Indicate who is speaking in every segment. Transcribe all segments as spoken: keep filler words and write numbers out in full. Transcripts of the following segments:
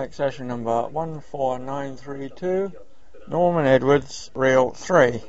Speaker 1: Mike session number one four nine three two, Norman Edwards, reel three.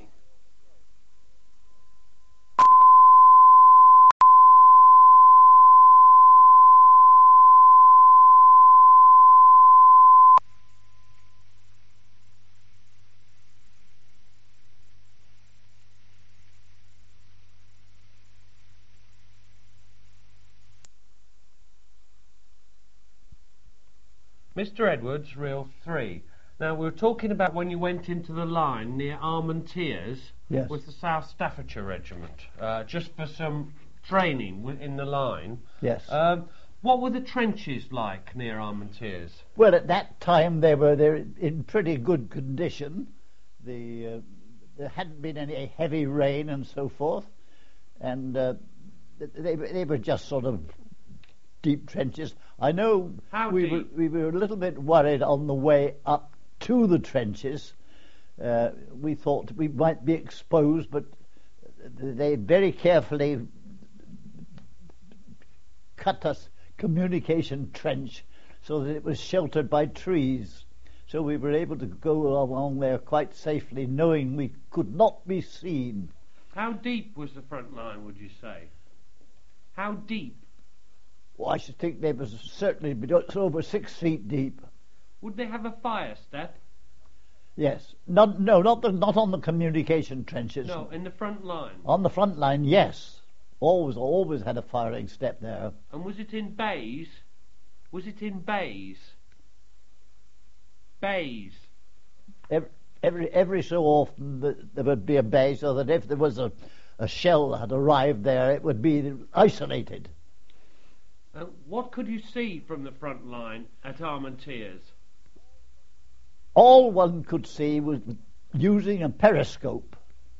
Speaker 2: Mister Edwards, reel three. Now, we were talking about when you went into the line near Armentières
Speaker 3: Yes.
Speaker 2: with the South Staffordshire Regiment, uh, just for some training wi- in the line.
Speaker 3: Yes.
Speaker 2: Um, what were the trenches like near Armentières?
Speaker 3: Well, at that time they were they were in pretty good condition. The uh, there hadn't been any heavy rain and so forth, and uh, they they were just sort of deep trenches. I know
Speaker 2: How
Speaker 3: we
Speaker 2: deep?
Speaker 3: were we were a little bit worried on the way up to the trenches. Uh, we thought we might be exposed, but they very carefully cut us communication trench so that it was sheltered by trees. So we were able to go along there quite safely, knowing we could not be seen.
Speaker 2: How deep was the front line, would you say? How deep?
Speaker 3: Well, I should think they was certainly be- it's over six feet deep.
Speaker 2: Would they have a fire step?
Speaker 3: Yes. Not, no, not the, not on the communication trenches.
Speaker 2: No, in the front line.
Speaker 3: On the front line, yes. Always, always had a firing step there.
Speaker 2: And was it in bays? Was it in bays? Bays.
Speaker 3: Every, every, every so often th- there would be a bay so that if there was a, a shell that had arrived there, it would be isolated.
Speaker 2: Uh, what could you see from the front line at Armentières?
Speaker 3: All one could see was using a periscope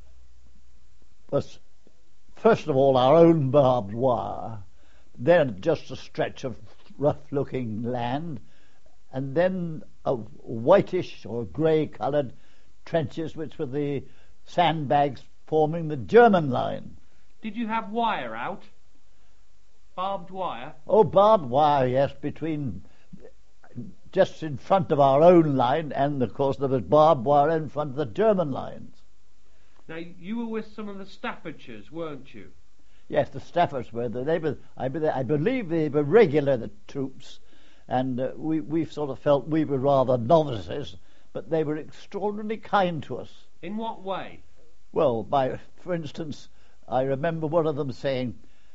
Speaker 3: was first of all our own barbed wire, then just a stretch of rough-looking land, and then a whitish or grey-coloured trenches which were the sandbags forming the German line.
Speaker 2: Did you have wire out? Barbed wire?
Speaker 3: Oh, barbed wire, yes, between just in front of our own line, and of course there was barbed wire in front of the German lines.
Speaker 2: Now, you were with some of the Staffordshires, weren't you?
Speaker 3: Yes, the Staffords were. They were. I, be- I believe they were regular the troops, and uh, we we sort of felt we were rather novices, but they were extraordinarily kind to us.
Speaker 2: In what way?
Speaker 3: Well, by for instance, I remember one of them saying,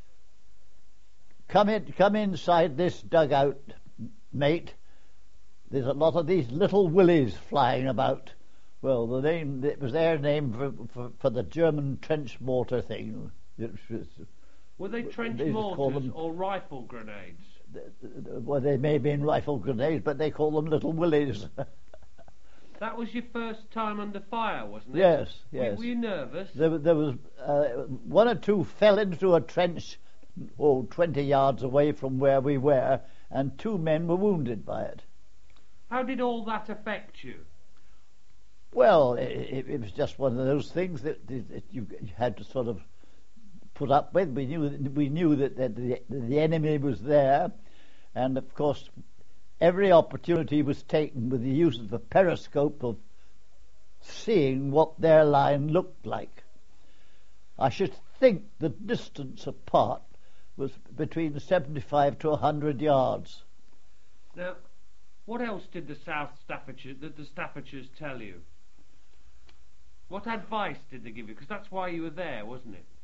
Speaker 3: "Come in, come inside this dugout, mate. There's a lot of these little willies flying about." Well, the name it was their name for for, for the German trench mortar thing. It was,
Speaker 2: Were they trench
Speaker 3: they just call
Speaker 2: mortars
Speaker 3: them-
Speaker 2: or rifle grenades?
Speaker 3: well, they may have been rifle grenades, but they call them little willies.
Speaker 2: That was your first time under fire, wasn't it?
Speaker 3: Yes,
Speaker 2: Were-
Speaker 3: yes.
Speaker 2: Were you nervous?
Speaker 3: There, wa- there was uh, one or two fell into a trench, oh, twenty yards away from where we were, and two men were wounded by it.
Speaker 2: How did all that affect you?
Speaker 3: Well, it, it, it was just one of those things that, that you, you had to sort of put up with. We knew that, we knew that, that the, the enemy was there, and of course, every opportunity was taken with the use of the periscope of seeing what their line looked like. I should think the distance apart was between seventy-five to one hundred yards.
Speaker 2: Now, what else did the South Staffordshire, did the Staffordshires tell you? What advice did they give you? Because that's why you were there, wasn't it?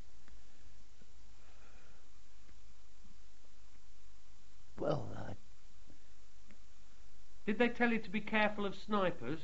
Speaker 3: Well, I
Speaker 2: Did they tell you to be careful of snipers?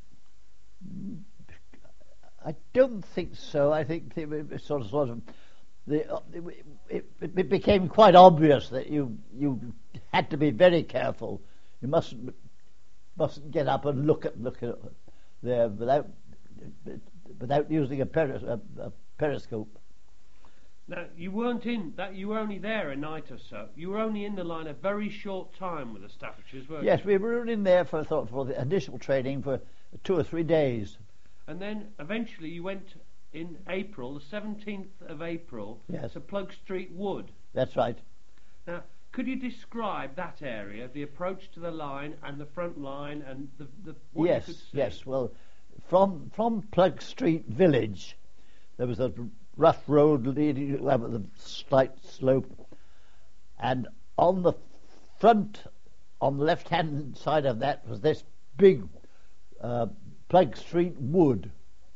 Speaker 3: I don't think so. I think they were sort of, sort of, the, uh, it, it, it became quite obvious that you you had to be very careful. You mustn't mustn't get up and look at look at there without without using a, peris, a, a periscope.
Speaker 2: Now, you weren't in that. You were only there a night or so. You were only in the line a very short time with the Staffordshires, weren't
Speaker 3: Yes,
Speaker 2: you?
Speaker 3: we were in there for sort of for the initial training for two or three days.
Speaker 2: And then eventually you went in April, the seventeenth of April,
Speaker 3: Yes.
Speaker 2: to Plug Street Wood.
Speaker 3: That's right.
Speaker 2: Now, Could you describe that area, the approach to the line and the front line and the, the what
Speaker 3: yes,
Speaker 2: you could see?
Speaker 3: yes. Well, from from Plug Street village, there was a rough road leading up with a slight slope, and on the front, on the left-hand side of that, was this big uh, Plug Street wood,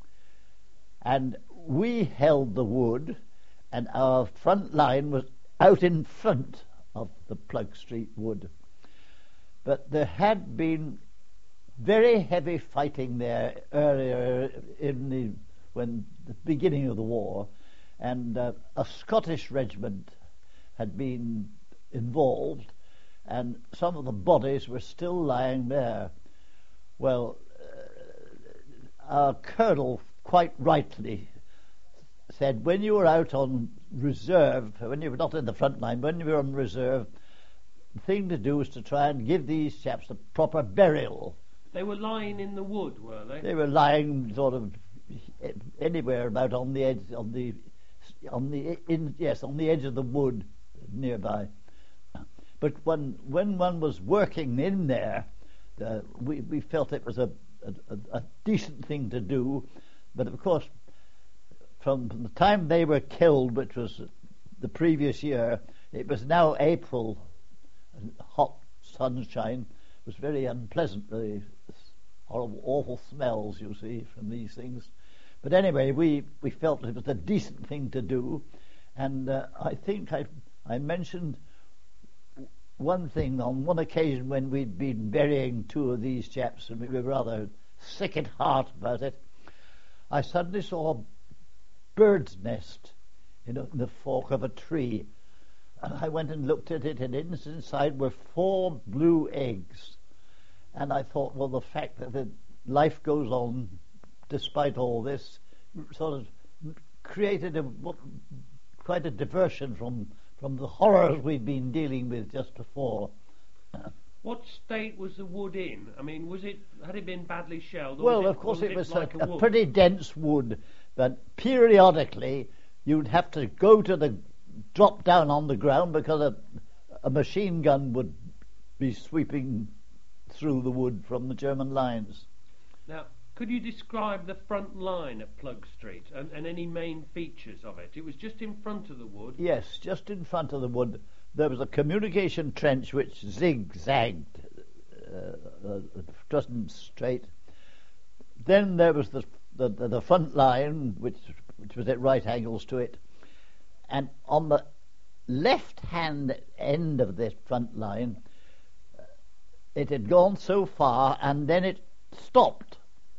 Speaker 3: and we held the wood, and our front line was out in front of the Plug Street wood. But there had been very heavy fighting there earlier in the when the beginning of the war, and uh, a Scottish regiment had been involved, and some of the bodies were still lying there. Well, uh, our colonel quite rightly said, when you were out on reserve, when you were not in the front line, when you were on reserve, the thing to do was to try and give these chaps a proper burial.
Speaker 2: They were lying in the wood, were they?
Speaker 3: They were lying sort of anywhere about on the edge, on the, on the in, yes, on the edge of the wood nearby. But when when one was working in there, uh, we we felt it was a, a a decent thing to do. But of course, from the time they were killed, which was the previous year, it was now April, and hot sunshine. It was very unpleasant, really. Horrible, awful smells, you see, from these things. But anyway, we, we felt it was a decent thing to do, and uh, I think I I mentioned one thing on one occasion when we'd been burying two of these chaps, and we were rather sick at heart about it. I suddenly saw a bird's nest in, a, in the fork of a tree, and I went and looked at it, and inside were four blue eggs. And I thought, well, the fact that the life goes on despite all this sort of created a, quite a diversion from, from the horrors we'd been dealing with just before.
Speaker 2: What state was the wood in? I mean, was it had it been badly shelled? Or
Speaker 3: Well,
Speaker 2: was it,
Speaker 3: of course,
Speaker 2: was
Speaker 3: it was
Speaker 2: like
Speaker 3: a,
Speaker 2: a,
Speaker 3: a
Speaker 2: wood?
Speaker 3: pretty dense wood, but periodically you'd have to go to the drop down on the ground because a, a machine gun would be sweeping through the wood from the German lines.
Speaker 2: Now, could you describe the front line at Plug Street and, and any main features of it? It was just in front of the wood.
Speaker 3: Yes, just in front of the wood there was a communication trench which zigzagged, uh, uh, wasn't straight. Then there was the, the the front line, which which was at right angles to it, and on the left-hand end of this front line, it had gone so far, and then it stopped,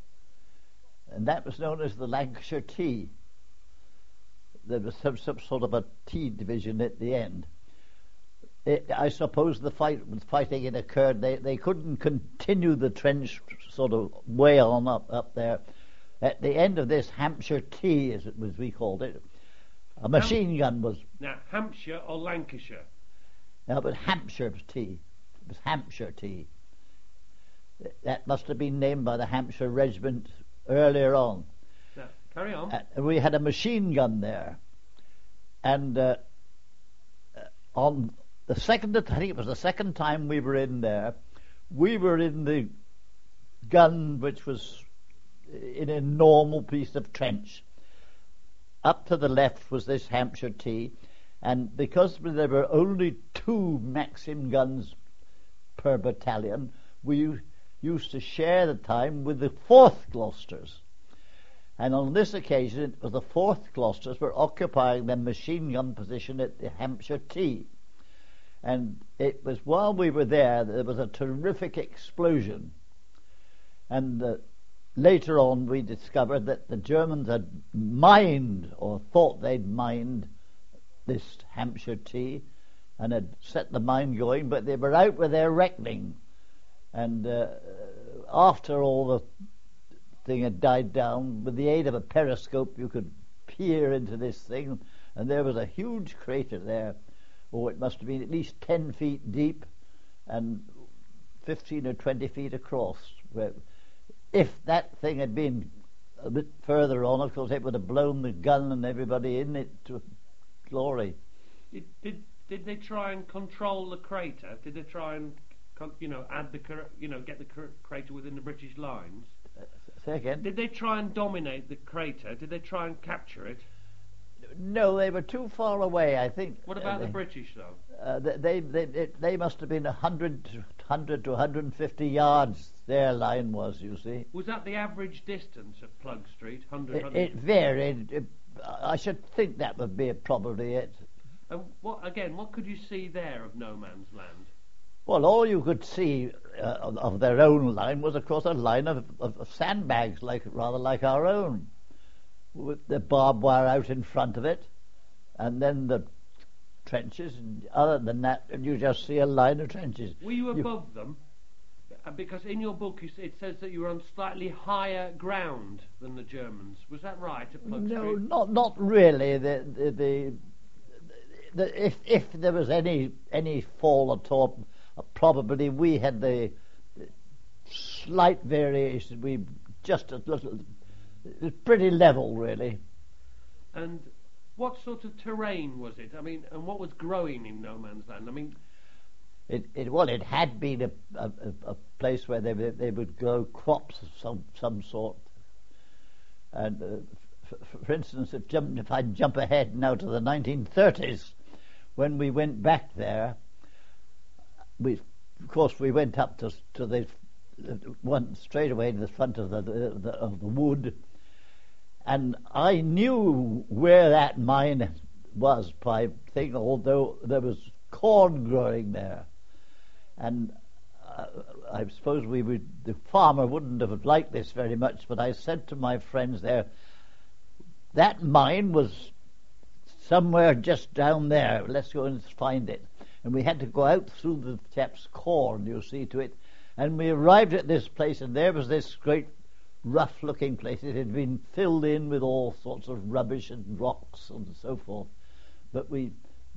Speaker 3: and that was known as the Lancashire T. There was some, some sort of a T division at the end. It, I suppose the fight, fighting it occurred. They they couldn't continue the trench sort of way on up up there. At the end of this Hampshire T, as it was we called it, a machine gun was.
Speaker 2: Now, Hampshire or Lancashire?
Speaker 3: No, but Hampshire was T. It was Hampshire T. That must have been named by the Hampshire Regiment earlier on.
Speaker 2: Now, carry on.
Speaker 3: Uh, we had a machine gun there, and uh, uh, on the second, I think it was the second time we were in there, we were in the gun which was in a normal piece of trench. Up to the left was this Hampshire T, and because there were only two Maxim guns per battalion, we used to share the time with the fourth Gloucesters. And on this occasion, it was the fourth Gloucesters were occupying their machine gun position at the Hampshire T. And it was while we were there, there was a terrific explosion. And uh, later on, we discovered that the Germans had mined, or thought they'd mined, this Hampshire T, and had set the mine going, but they were out with their reckoning. And uh, after all the thing had died down, with the aid of a periscope, you could peer into this thing, and there was a huge crater there. Oh, it must have been at least ten feet deep and fifteen or twenty feet across. Where, if that thing had been a bit further on, of course, it would have blown the gun and everybody in it to glory.
Speaker 2: Did, did did they try and control the crater? Did they try and, con- you know, add the, cra- you know, get the cr- crater within the British lines?
Speaker 3: Say again?
Speaker 2: Did they try and dominate the crater? Did they try and capture it?
Speaker 3: No, they were too far away, I think.
Speaker 2: What
Speaker 3: uh,
Speaker 2: about
Speaker 3: they,
Speaker 2: the British, though?
Speaker 3: Uh, they, they, they, they must have been one hundred to one hundred fifty yards, their line was, you see.
Speaker 2: Was that the average distance at Plug Street? one hundred,
Speaker 3: It, it varied. It, I should think that would be probably it.
Speaker 2: And what, again, what could you see there of no man's land?
Speaker 3: Well, all you could see uh, of, of their own line was, of course, a line of, of, of sandbags, like rather like our own, with the barbed wire out in front of it, and then the trenches. And other than that, you just see a line of trenches.
Speaker 2: Were you
Speaker 3: You-
Speaker 2: above them? Uh, Because in your book you s- it says that you were on slightly higher ground than the Germans. Was that right at Plug
Speaker 3: No,
Speaker 2: Street?
Speaker 3: not not really. The the, the, the if if there was any any fall at all, uh, probably we had the, the slight variation. We just a little. It was pretty level, really.
Speaker 2: And what sort of terrain was it? I mean, and what was growing in no man's land? I mean,
Speaker 3: It, it well, it had been a, a, a place where they would- they would grow crops of some some sort. And uh, f- for instance, if, jump, if I jump ahead now to the nineteen thirties, when we went back there, we of course we went up to to the the one straight away to the front of the, the, the of the wood, and I knew where that mine was by thing, although there was corn growing there. And uh, I suppose we would, the farmer wouldn't have liked this very much, but I said to my friends there, that mine was somewhere just down there, let's go and find it. And we had to go out through the chap's corn, you see, to it. And we arrived at this place, and there was this great rough-looking place. It had been filled in with all sorts of rubbish and rocks and so forth. But we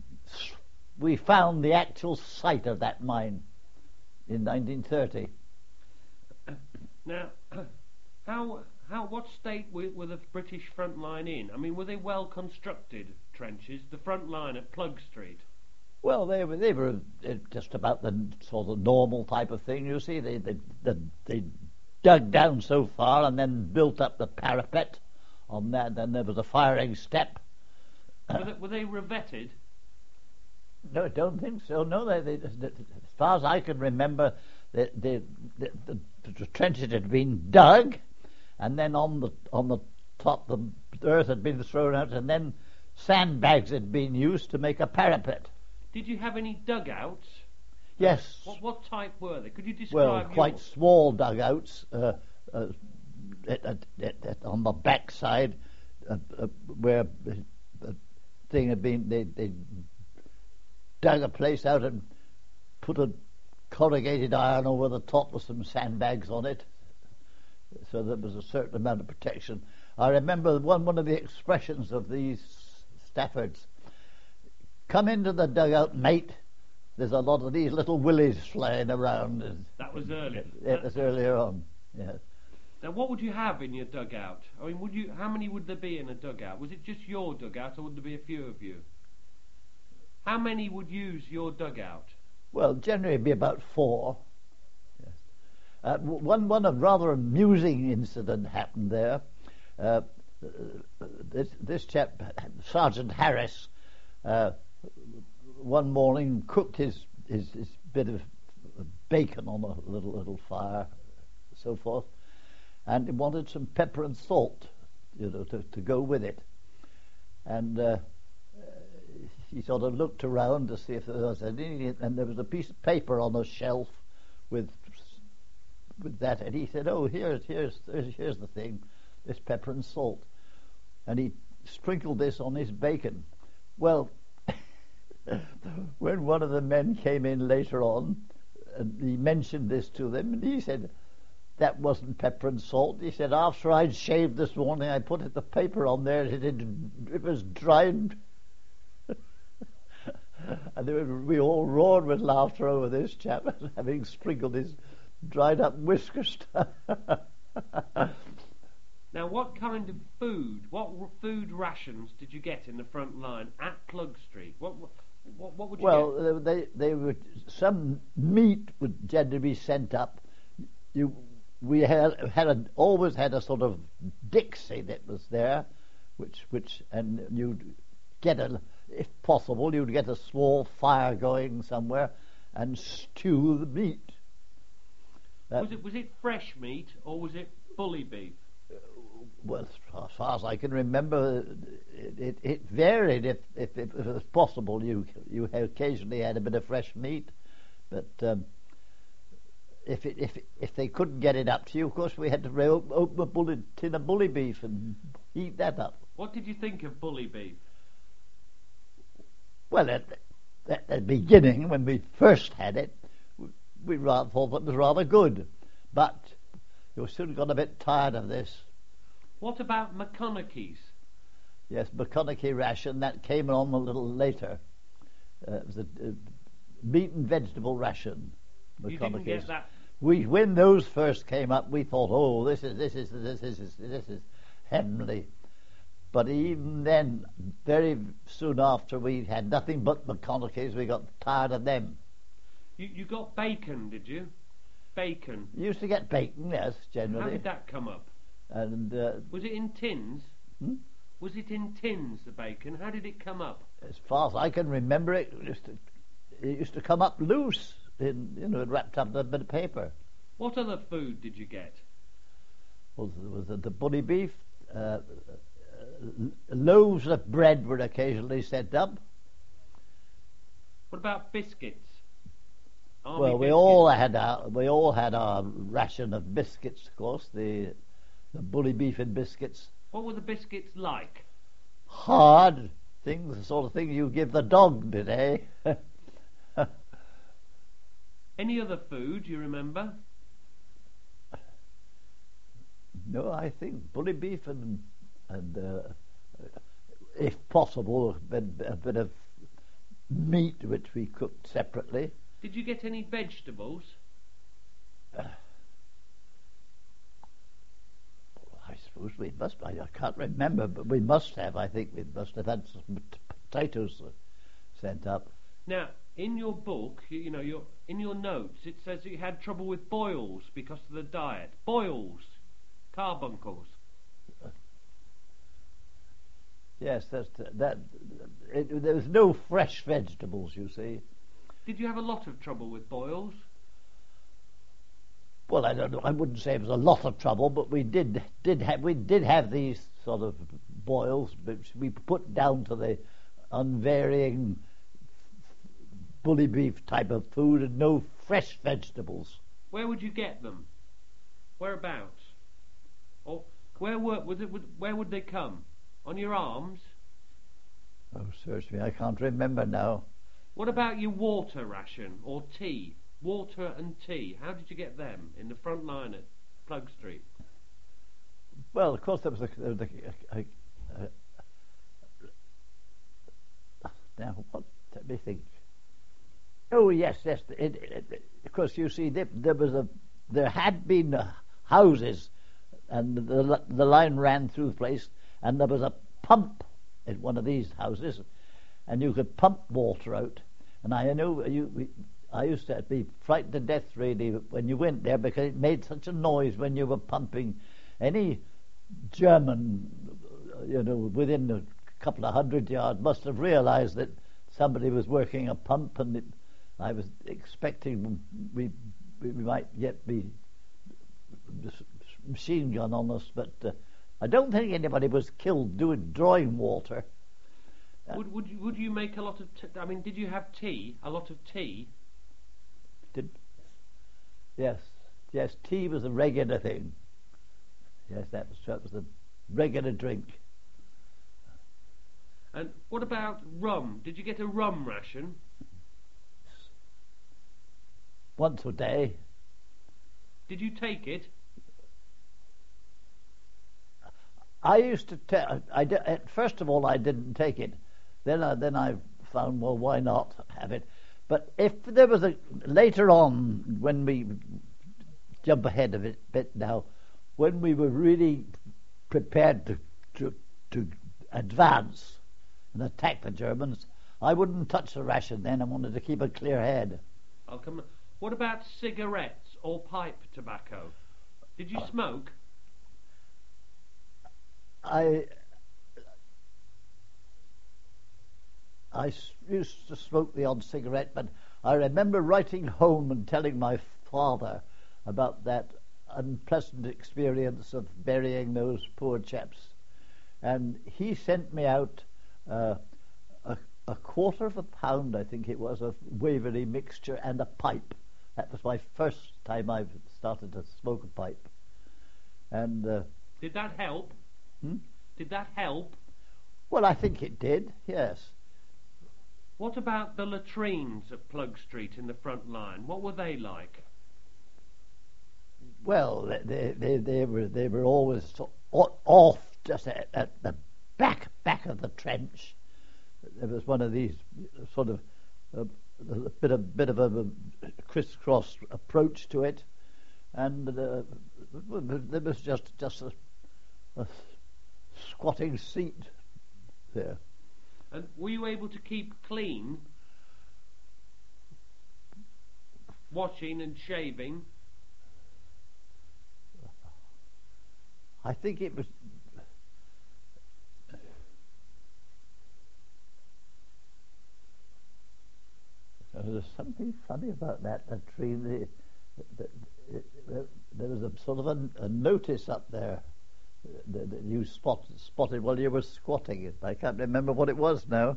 Speaker 3: we found the actual site of that mine in nineteen thirty.
Speaker 2: now, how how what state were, were the British front line in? I mean, were they well constructed trenches? The front line at Plug Street.
Speaker 3: Well, they were they were uh, just about the sort of normal type of thing. You see, they they they, they dug down so far and then built up the parapet on that. Then there was a firing step.
Speaker 2: Were they, were they revetted?
Speaker 3: No, I don't think so. No, they, they, they, as far as I can remember, the the, the, the, the trenches had been dug, and then on the on the top the earth had been thrown out, and then sandbags had been used to make a parapet.
Speaker 2: Did you have any dugouts?
Speaker 3: Yes.
Speaker 2: What, what type were they? Could you
Speaker 3: Well,
Speaker 2: describe
Speaker 3: quite
Speaker 2: yours?
Speaker 3: small dugouts uh, uh, at, at, at, at, on the backside, uh, uh, where the, the thing had been. They, they dug a place out and put a corrugated iron over the top with some sandbags on it, so there was a certain amount of protection. I remember one one of the expressions of these Staffords: "Come into the dugout, mate. There's a lot of these little willies flying around." And
Speaker 2: That was earlier.
Speaker 3: it was earlier on. Yeah.
Speaker 2: Now, what would you have in your dugout? I mean, would you? How many would there be in a dugout? Was it just your dugout, or would there be a few of you? How many would use your dugout?
Speaker 3: Well, generally it'd be about four. Yes. Uh, w- one one a rather amusing incident happened there. Uh, this this chap, Sergeant Harris, uh, one morning cooked his, his his bit of bacon on a little little fire, so forth, and he wanted some pepper and salt, you know, to, to go with it, and. Uh, He sort of looked around to see if there was any, and there was a piece of paper on a shelf with with that, and he said, "Oh, here's here's here's the thing, this pepper and salt," and he sprinkled this on his bacon. Well, when one of the men came in later on, and he mentioned this to them, and he said, "That wasn't pepper and salt." He said, "After I'd shaved this morning, I put the paper on there, and it, it was dried." And they were, we all roared with laughter over this chap having sprinkled his dried up whiskers.
Speaker 2: Now, what kind of food, what r- food rations did you get in the front line at Plug Street? What w- What, what would you
Speaker 3: Well,
Speaker 2: get?
Speaker 3: uh, they they would some meat would generally be sent up. You we had had a, always had a sort of Dixie that was there, which which and you'd get a if possible you'd get a small fire going somewhere and stew the meat. That,
Speaker 2: Was it was it fresh meat or was it bully beef?
Speaker 3: well, as far as I can remember, it, it, it varied. If, if, if it was possible, you you occasionally had a bit of fresh meat, but um, if it, if if they couldn't get it up to you, of course, we had to ro- open a bully, tin of bully beef and eat that up.
Speaker 2: What did you think of bully beef?
Speaker 3: Well, at, at the beginning, when we first had it, we rather thought it was rather good, but you soon got a bit tired of this.
Speaker 2: What about McConaughey's?
Speaker 3: Yes, McConaughey ration, that came on a little later. Uh, it was a, a meat and vegetable ration.
Speaker 2: You didn't get that.
Speaker 3: We, when those first came up, we thought, oh, this is this is this is this is heavenly. But even then, very soon after, we had nothing but McConaughey's. We got tired of them.
Speaker 2: You you got bacon, did you? Bacon.
Speaker 3: We used to get bacon, yes, generally.
Speaker 2: How did that come up?
Speaker 3: And uh,
Speaker 2: Was it in tins?
Speaker 3: hmm?
Speaker 2: Was it in tins, the bacon? How did it come up?
Speaker 3: as far as I can remember, it used to it used to come up loose, in you know, wrapped up in a bit of paper.
Speaker 2: What other food did you get?
Speaker 3: Was was the, the bully beef? Uh, uh, loaves of bread were occasionally sent up.
Speaker 2: What about biscuits? Army
Speaker 3: Well, we
Speaker 2: biscuits.
Speaker 3: all had our we all had our ration of biscuits, of course. The the bully beef and biscuits,
Speaker 2: What were the biscuits like?
Speaker 3: hard things, the sort of thing you give the dog today.
Speaker 2: Any other food you remember?
Speaker 3: No, I think bully beef and and uh, if possible, a bit, a bit of meat which we cooked separately.
Speaker 2: Did you get any vegetables?
Speaker 3: I suppose we must. I, I can't remember, but we must have. I think we must have had some pot- potatoes uh, sent up.
Speaker 2: Now, in your book, you, you know, your in your notes, it says that you had trouble with boils because of the diet. Boils, carbuncles.
Speaker 3: Yes, that's that. It, there was no fresh vegetables, you see.
Speaker 2: Did you have a lot of trouble with boils?
Speaker 3: Well, I don't know. I wouldn't say it was a lot of trouble, but we did did have we did have these sort of boils, which we put down to the unvarying bully beef type of food and no fresh vegetables.
Speaker 2: Where would you get them? Whereabouts? Or where were was it? Where would they come? On your arms?
Speaker 3: Oh, search me! I can't remember now.
Speaker 2: What about your water ration or tea? Water and tea. How did you get them in the front line at Plug Street?
Speaker 3: Well, of course, there was a. There was a, a, a, a now, what? Let me think. Oh yes, yes. It, it, it, of course, you see, there, there was a. There had been uh, houses, and the the line ran through the place, and there was a pump in one of these houses, and you could pump water out. And I know you. We, I used to be frightened to death, really, when you went there, because it made such a noise when you were pumping. Any German, you know, within a couple of hundred yards must have realized that somebody was working a pump, and it, I was expecting we, we might yet be machine gun on us, but uh, I don't think anybody was killed doing drawing water.
Speaker 2: Would would you, would you make a lot of? T- I mean, did you have tea? A lot of tea?
Speaker 3: Did yes, yes. Tea was a regular thing. Yes, that was that was a regular drink.
Speaker 2: And what about rum? Did you get a rum ration?
Speaker 3: Once a day.
Speaker 2: Did you take it?
Speaker 3: I used to tell. I di- at first of all, I didn't take it. Then, I, then I found, well, why not have it? But if there was a later on, when we jump ahead of it a bit now, when we were really prepared to to, to advance and attack the Germans, I wouldn't touch the ration then. I wanted to keep a clear head.
Speaker 2: I'll come. What about cigarettes or pipe tobacco? Did you smoke?
Speaker 3: I I s- used to smoke the odd cigarette, but I remember writing home and telling my father about that unpleasant experience of burying those poor chaps. And he sent me out uh, a, a quarter of a pound, I think it was, of Waverley mixture and a pipe. That was my first time I started to smoke a pipe. And uh,
Speaker 2: Did that help?
Speaker 3: Hmm?
Speaker 2: Did that help?
Speaker 3: Well, I think it did, yes.
Speaker 2: What about the latrines at Plug Street in the front line? What were they like?
Speaker 3: Well, they they they were they were always so- o- off just at, at the back back of the trench. There was one of these sort of uh, a bit of bit of a, a crisscross approach to it, and uh, there was just just a, a squatting seat there.
Speaker 2: And were you able to keep clean? Washing and shaving?
Speaker 3: I think it was. There's something funny about that latrine. The, the, the, the, there was a sort of a, a notice up there that, that you spot, spotted while you were squatting. I can't remember what it was now.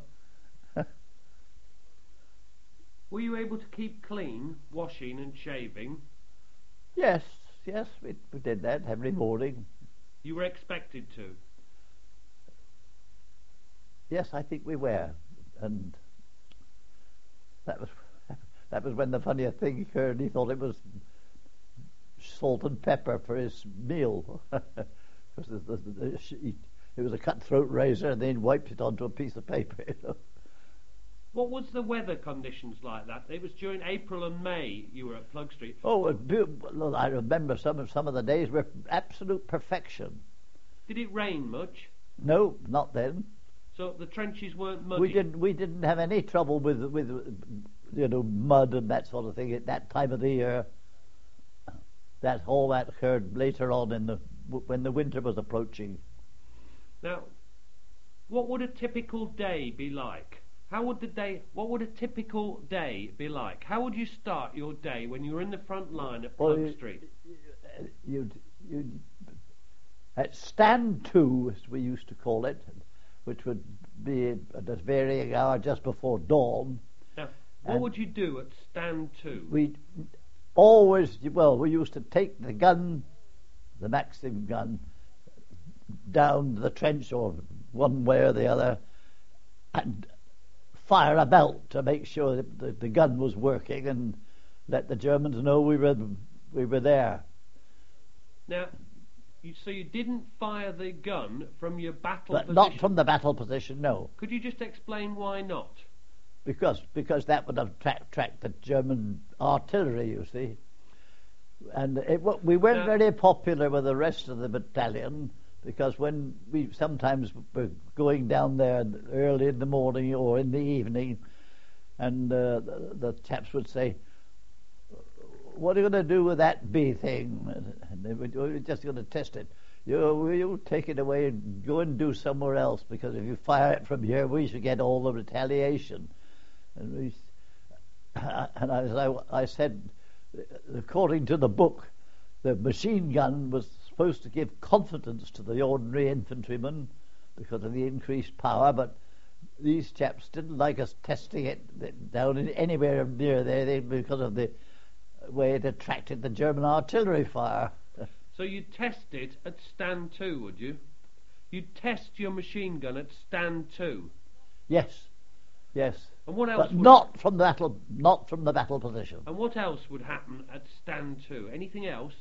Speaker 2: Were you able to keep clean, washing and shaving?
Speaker 3: Yes, yes, we, we did that every morning.
Speaker 2: You were expected to.
Speaker 3: Yes, I think we were, and that was that was when the funniest thing occurred. He thought it was salt and pepper for his meal, because the, the, the, he, it was a cutthroat razor, and then wiped it onto a piece of paper. You know?
Speaker 2: What was the weather conditions like that? It was during April and May you were at Plug Street.
Speaker 3: Oh, it, well, I remember some of some of the days were absolute perfection.
Speaker 2: Did it rain much?
Speaker 3: No, not then.
Speaker 2: So the trenches weren't muddy?
Speaker 3: We didn't. We didn't have any trouble with with you know mud and that sort of thing at that time of the year. That all that occurred later on in the when the winter was approaching.
Speaker 2: Now, what would a typical day be like? How would the day? What would a typical day be like? How would you start your day when you were in the front line at Plug
Speaker 3: Well, you,
Speaker 2: Street?
Speaker 3: You'd, you'd at stand two, as we used to call it, which would be at a varying hour just before dawn.
Speaker 2: Now, what would you do at stand two?
Speaker 3: We always, well, we used to take the gun, the Maxim gun, down the trench or one way or the other, and fire a belt to make sure that the, the gun was working and let the Germans know we were we were there.
Speaker 2: Now, you, so you didn't fire the gun from your battle
Speaker 3: But
Speaker 2: position?
Speaker 3: not from the battle position, no.
Speaker 2: Could you just explain why not?
Speaker 3: Because because that would have tra- tracked the German artillery, you see. And it, we weren't
Speaker 2: Now,
Speaker 3: very popular with the rest of the battalion, because when we sometimes were going down there early in the morning or in the evening, and uh, the, the chaps would say, "What are you going to do with that B thing?" And they would, "We're just going to test it. You, you take it away and go and do somewhere else, because if you fire it from here, we should get all the retaliation." And we, and as I, I said, according to the book, the machine gun was supposed to give confidence to the ordinary infantryman because of the increased power, but these chaps didn't like us testing it down in anywhere near there they, because of the way it attracted the German artillery fire.
Speaker 2: So you'd test it at stand two, would you? You'd test your machine gun at stand two?
Speaker 3: Yes, yes.
Speaker 2: And what else
Speaker 3: But
Speaker 2: would,
Speaker 3: not from the battle, not from the battle position.
Speaker 2: and what else would happen at stand two? Anything else?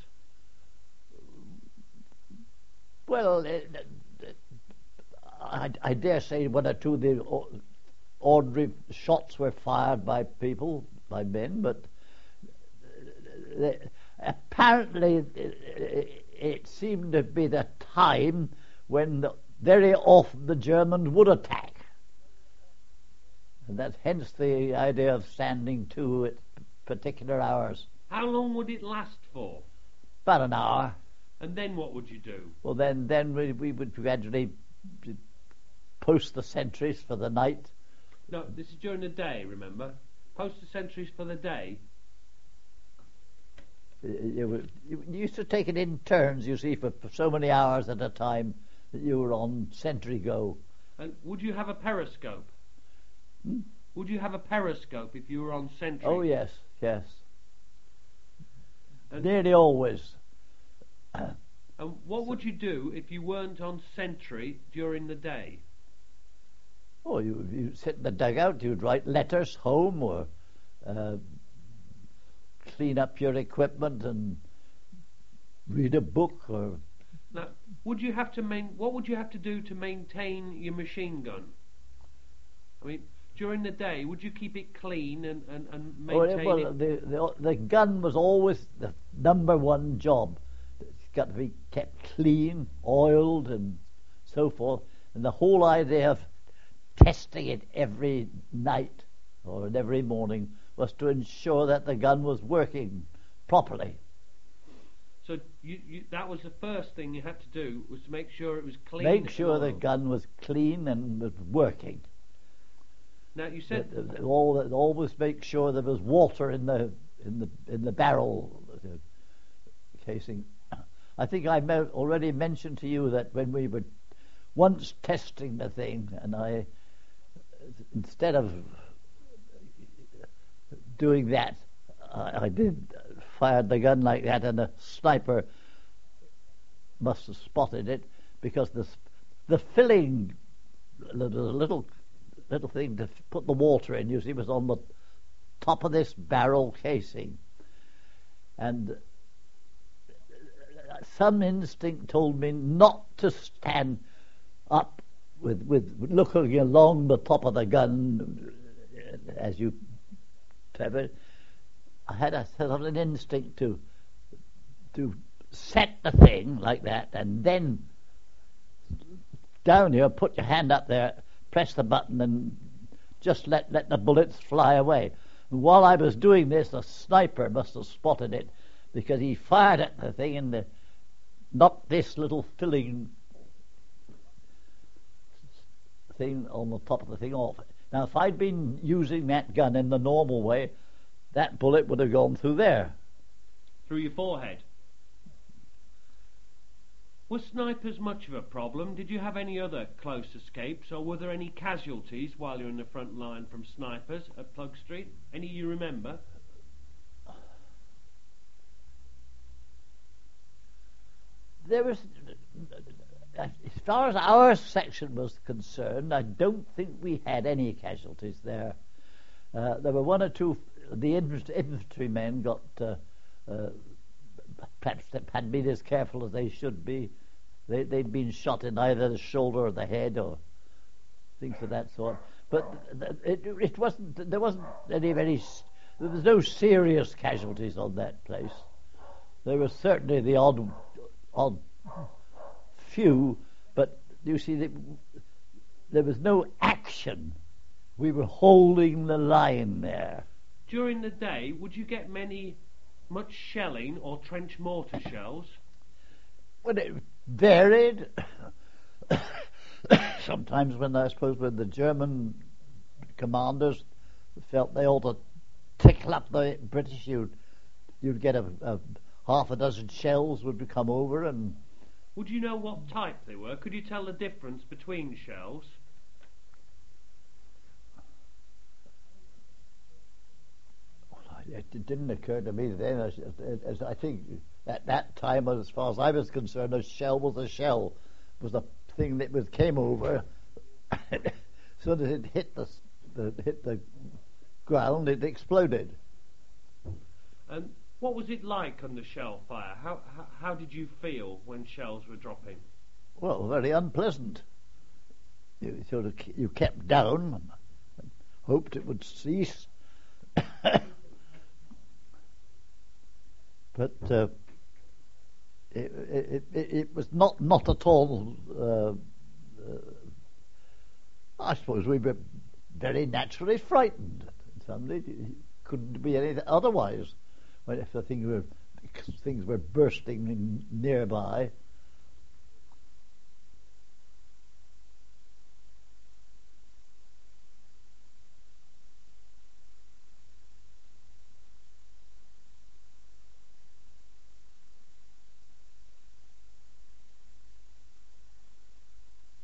Speaker 3: Well, it, it, I, I dare say one or two of the o- ordinary shots were fired by people, by men, but they, apparently it, it seemed to be the time when the, very often the Germans would attack. And that's hence the idea of standing to at particular hours.
Speaker 2: How long would it last for?
Speaker 3: About an hour.
Speaker 2: And then what would you do?
Speaker 3: Well, then, then we, we would gradually post the sentries for the night.
Speaker 2: No, this is during the day, remember? Post the sentries for the day.
Speaker 3: You, you, you used to take it in turns, you see, for, for so many hours at a time that you were on sentry go.
Speaker 2: And would you have a periscope?
Speaker 3: Hmm?
Speaker 2: Would you have a periscope if you were on sentry?
Speaker 3: Oh, yes, yes.
Speaker 2: And,
Speaker 3: Nearly always.
Speaker 2: And what would you do if you weren't on sentry during the day?
Speaker 3: Oh, you you sit in the dugout, you'd write letters home or uh, clean up your equipment and read a book. Or
Speaker 2: now, would you have to main? What would you have to do to maintain your machine gun? I mean, during the day, would you keep it clean and, and, and maintain
Speaker 3: well,
Speaker 2: it?
Speaker 3: The, the the gun was always the number one job. It's got to be kept clean, oiled, and so forth. And the whole idea of testing it every night or every morning was to ensure that the gun was working properly.
Speaker 2: So you, you, that was the first thing you had to do, was to make sure it was clean.
Speaker 3: Make sure
Speaker 2: and
Speaker 3: the
Speaker 2: oiled.
Speaker 3: gun was clean and was working.
Speaker 2: Now you said
Speaker 3: That- that all that always make sure there was water in the in the in the barrel uh, casing. I think I me- already mentioned to you that when we were once testing the thing, and I instead of doing that, I, I did uh, fired the gun like that, and the sniper must have spotted it because the s- the filling, the, the little little thing to f- put the water in, you see, was on the top of this barrel casing, and some instinct told me not to stand up with with looking along the top of the gun as you have it. I had a sort of an instinct to to set the thing like that, and then down here, put your hand up there, press the button, and just let let the bullets fly away. And while I was doing this, the sniper must have spotted it, because he fired at the thing and the, knocked this little filling thing on the top of the thing off. Now, if I'd been using that gun in the normal way, that bullet would have gone through there.
Speaker 2: through your forehead. Were snipers much of a problem? Did you have any other close escapes, or were there any casualties while you're in the front line from snipers at Plug Street? Any you remember?
Speaker 3: There was, as far as our section was concerned, I don't think we had any casualties there. Uh, there were one or two. The infantry, infantrymen got uh, uh, perhaps they hadn't been as careful as they should be. They, they'd been shot in either the shoulder or the head, or things of that sort. But it, it wasn't. There wasn't any very. There was no serious casualties on that place. There was certainly the odd, odd few, but you see, the, there was no action. We were holding the line there.
Speaker 2: During the day, would you get many, much shelling or trench mortar shells?
Speaker 3: Well, it varied. Sometimes when I suppose when the German commanders felt they ought to tickle up the British, you'd, you'd get a, a half a dozen shells would come over. And
Speaker 2: Would you know what type they were? Could you tell the difference between shells?
Speaker 3: it didn't occur to me then, as, as I think at that time, as far as I was concerned, a shell was a shell. It was a thing that was came over. So that it hit the, the hit the ground, it exploded.
Speaker 2: And what was it like under shell fire? How, how how did you feel when shells were dropping?
Speaker 3: Well, very unpleasant. You sort of you kept down, and hoped it would cease. But uh, it, it, it, it was not not at all. Uh, uh, I suppose we were very naturally frightened. Suddenly, it couldn't be anything otherwise. When if the things were things were bursting in nearby,